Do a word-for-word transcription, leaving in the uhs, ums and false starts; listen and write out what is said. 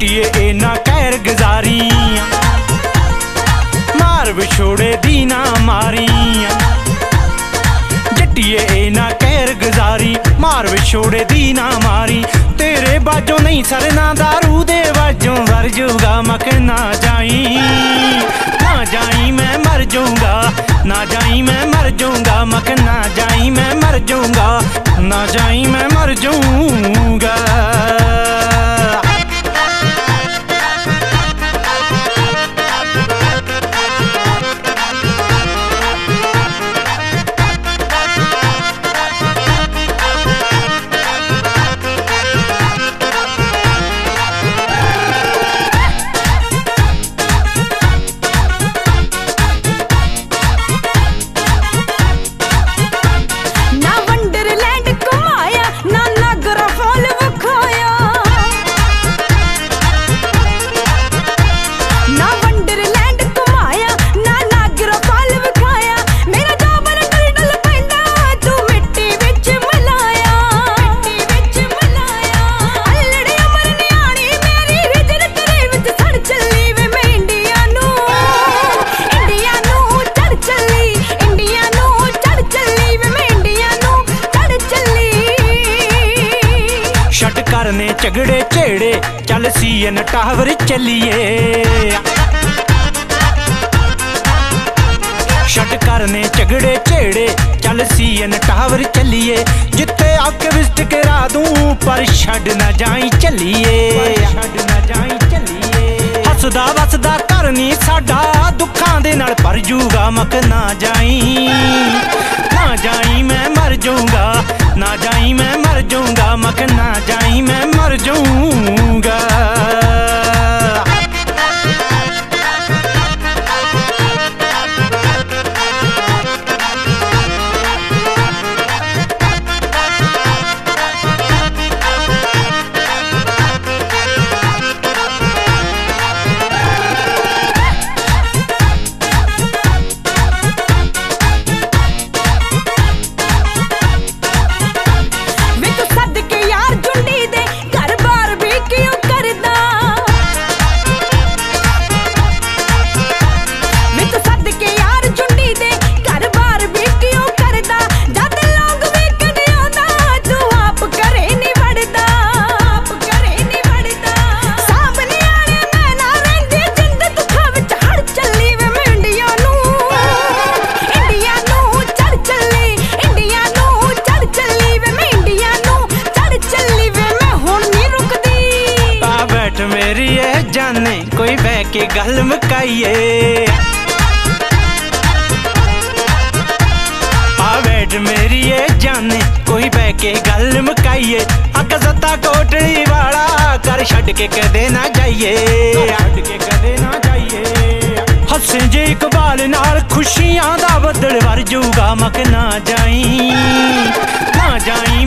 जट्टिए ए ना कैर गुजारी मार विछोड़े दी ना मारी जट्टिए ए ना कैर गुजारी मार विछोड़े दी ना मारी तेरे बाजों नहीं सरना दारू दे बाजों मर जूगा मक ना जाई ना जाई मैं मर जाऊंगा ना जाई मैं मर जाऊंगा मक ना जाई मैं मर जाऊंगा ना जाई मैं मर जाऊंगा। करने झगड़े छेड़े चल सीएन टावर चलिए शट करने झगड़े छेड़े चल सीएन टावर चलिए जिथे एक्टिविस्ट गिरा दूं पर छड़ ना जाई चलिए छड़ ना जाई चलिए हसदा वसदा घर नी साडा दुखां दे नाल भर जूगा मक ना जाई ना जाई मैं मर जाऊंगा ना जाई मैं मर जाऊंगा मक ना जाई मैं मर जाऊंगा। जाने कोई बह के गल मुकाइए आ बैठ मेरी ये जाने कोई बह के गल मुकाइए अग सत्ता कोटली वाला कर छड़ के कदे ना जाइए छड़ के कदे ना जाइए हसे जे इकबाल नाल खुशियां दा बदल वर जूगा मक ना जाई ना जाई